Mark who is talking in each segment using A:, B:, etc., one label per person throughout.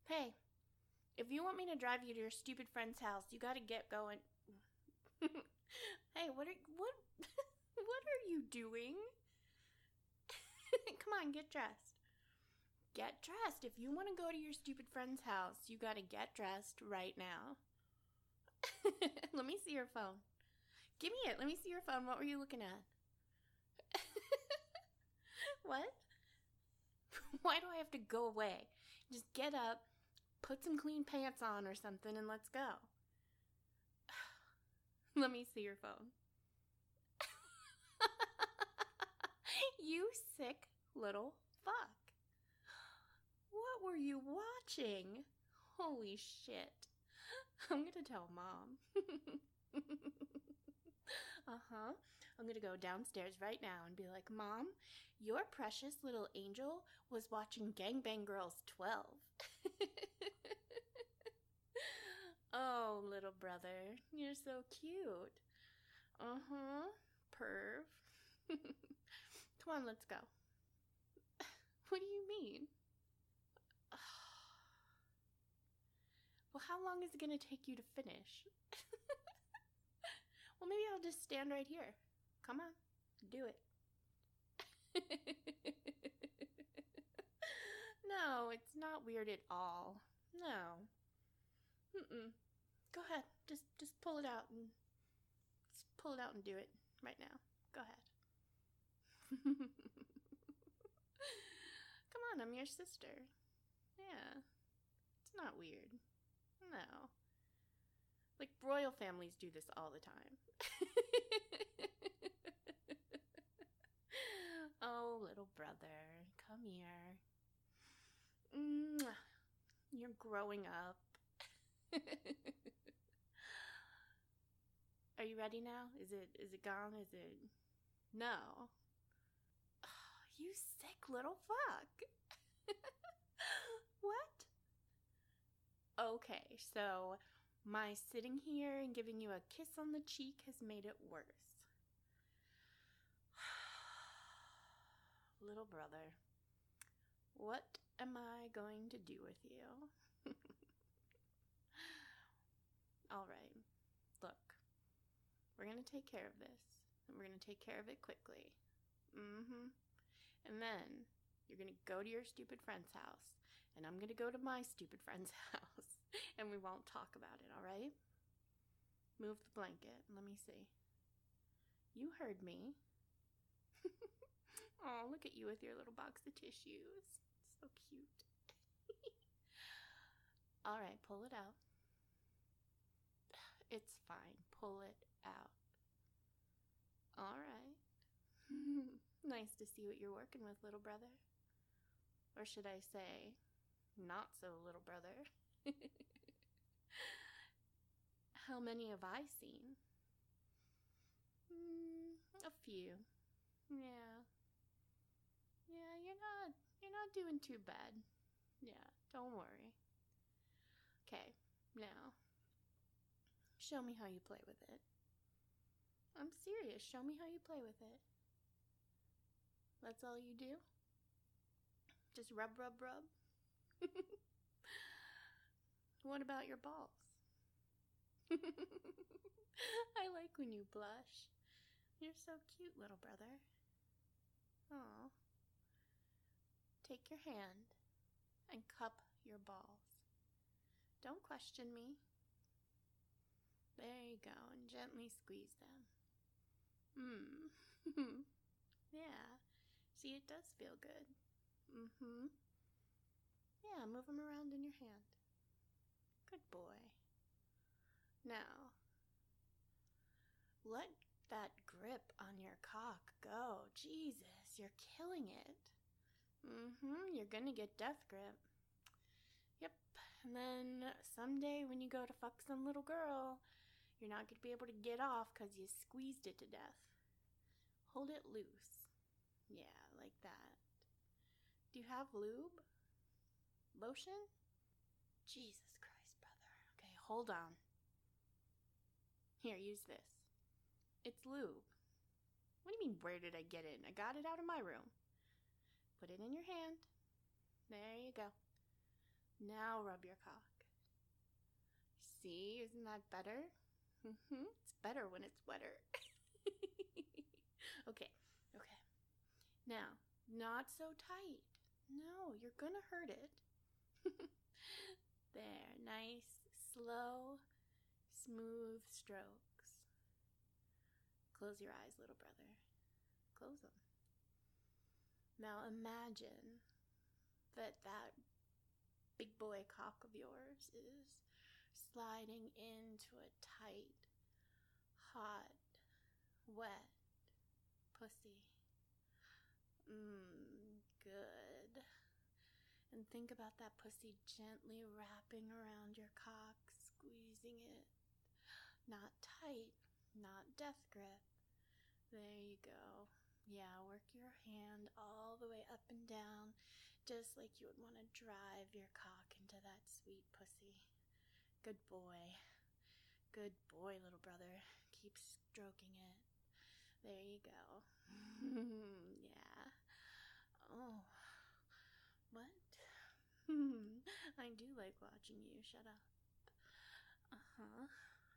A: Hey, if you want me to drive you to your stupid friend's house, you gotta get going. Hey, what what are you doing? Come on, get dressed. Get dressed. If you want to go to your stupid friend's house, you gotta get dressed right now. Let me see your phone. Give me it. Let me see your phone. What were you looking at? What? Why do I have to go away? Just get up, put some clean pants on or something, and let's go. Let me see your phone. You sick little fuck. What were you watching? Holy shit. I'm gonna tell Mom. I'm gonna go downstairs right now and be like, Mom, your precious little angel was watching Gangbang Girls 12. Oh, little brother, you're so cute. Perv. Come on, let's go. What do you mean? Well, how long is it gonna take you to finish? Well, maybe I'll just stand right here. Come on, do it. No, it's not weird at all. No. Go ahead. Just pull it out and do it right now. Go ahead. Come on, I'm your sister. Yeah. It's not weird. No. Like, royal families do this all the time. Oh, little brother, come here. You're growing up. Are you ready now? Is it gone? Is it... No. Oh, you sick little fuck. What? Okay, so my sitting here and giving you a kiss on the cheek has made it worse. Little brother, what am I going to do with you? All right, look, we're going to take care of this, and we're going to take care of it quickly. And then you're going to go to your stupid friend's house, and I'm going to go to my stupid friend's house, and we won't talk about it, all right? Move the blanket. Let me see. You heard me. Oh, look at you with your little box of tissues. So cute. All right, pull it out. It's fine. Pull it out. All right. Nice to see what you're working with, little brother. Or should I say, not so, little brother. How many have I seen? A few. Yeah. Yeah, you're not doing too bad. Yeah, don't worry. Okay, now, show me how you play with it. I'm serious, show me how you play with it. That's all you do? Just rub, rub, rub? What about your balls? I like when you blush. You're so cute, little brother. Aw. Take your hand and cup your balls. Don't question me. There you go, and gently squeeze them. Yeah. See, it does feel good. Yeah, move them around in your hand. Good boy. Now, let that grip on your cock go. Jesus, you're killing it. You're gonna get death grip. Yep, and then someday when you go to fuck some little girl, you're not gonna be able to get off because you squeezed it to death. Hold it loose. Yeah, like that. Do you have lube? Lotion? Jesus Christ, brother. Okay, hold on. Here, use this. It's lube. What do you mean, where did I get it? I got it out of my room. Put it in your hand. There you go. Now rub your cock. See, isn't that better? It's better when it's wetter. Okay. Now, not so tight. No, you're gonna hurt it. There, nice, slow, smooth strokes. Close your eyes, little brother. Close them. Now imagine that big boy cock of yours is sliding into a tight, hot, wet pussy. Good. And think about that pussy gently wrapping around your cock, squeezing it. Not tight, not death grip. There you go. Yeah, work your hand all the way up and down, just like you would want to drive your cock into that sweet pussy. Good boy. Good boy, little brother. Keep stroking it. There you go. Yeah. Oh. What? I do like watching you. Shut up. Uh-huh.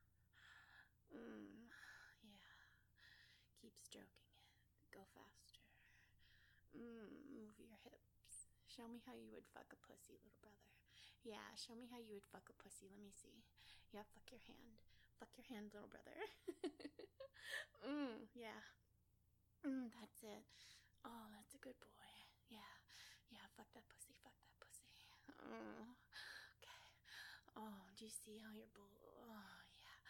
A: Yeah. Keep stroking it. Go faster. Move your hips. Show me how you would fuck a pussy, little brother. Yeah, show me how you would fuck a pussy. Let me see. Yeah, fuck your hand. Fuck your hand, little brother. Yeah. That's it. Oh, that's a good boy. Yeah. Yeah, fuck that pussy. Fuck that pussy. Okay. Oh, do you see how your bull... Oh, yeah.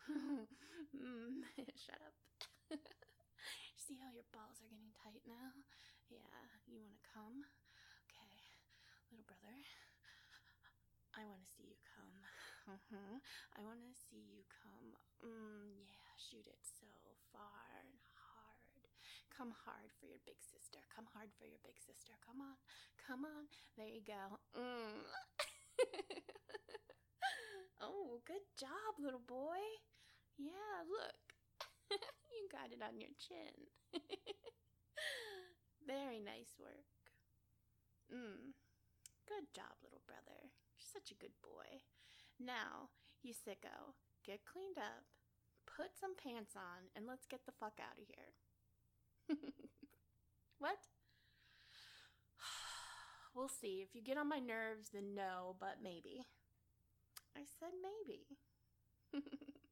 A: Shut up. See how your balls are getting tight now? Yeah. You want to come? Okay. Little brother. I want to see you come. I want to see you come. Yeah, shoot it so far and hard. Come hard for your big sister. Come hard for your big sister. Come on. Come on. There you go. Oh, good job, little boy. Yeah, look. You got it on your chin. Very nice work. Good job, little brother. You're such a good boy. Now, you sicko, get cleaned up, put some pants on, and let's get the fuck out of here. What? We'll see. If you get on my nerves, then no, but maybe. I said maybe.